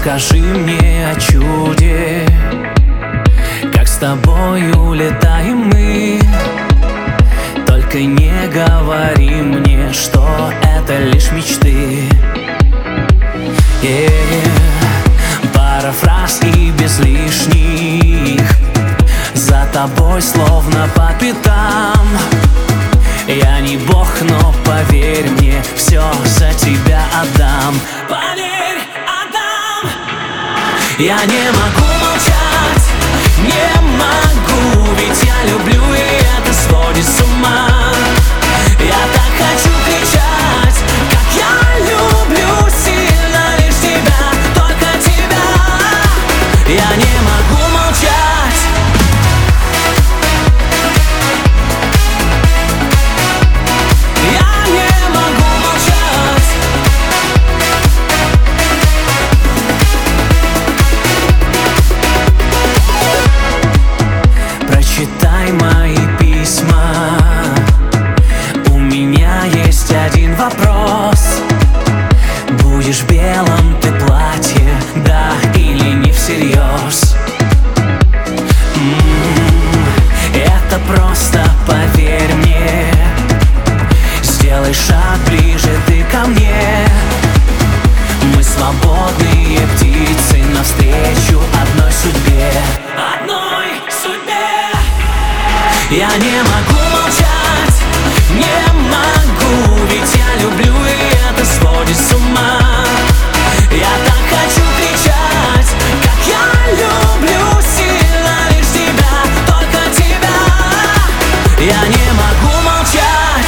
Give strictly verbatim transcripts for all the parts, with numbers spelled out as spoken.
Расскажи мне о чуде, как с тобой улетаем мы. Только не говори мне, что это лишь мечты. yeah. Пара фраз и без лишних, за тобой словно по пятам. Я не бог, но поверь мне, все за тебя отдам. Поверь, отдам. Я не могу молчать, не могу, ведь я люблю, и это сводит с ума. Я так хочу кричать, как я люблю сильно лишь тебя, только тебя. Я не могу молчать. Читай мои письма. У меня есть один вопрос. Будешь в белом ты платье, да или не всерьез? М-м-м, это просто поверь мне. Сделай шаг ближе ты ко мне. Мы свободные птицы навстречу одной судьбе. Одной судьбе. Я не могу молчать, не могу, ведь я люблю, и это сводит с ума. Я так хочу кричать, как я люблю сильно лишь тебя, только тебя. Я не могу молчать.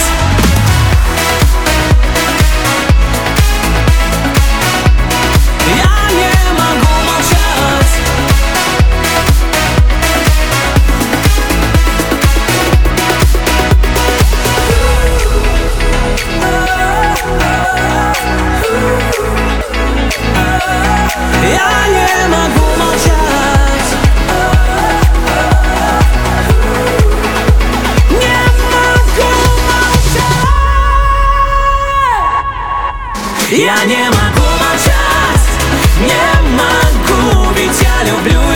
Я не могу молчать. Я не могу молчать. Не могу молчать. Я не могу молчать. Не могу, ведь я люблю.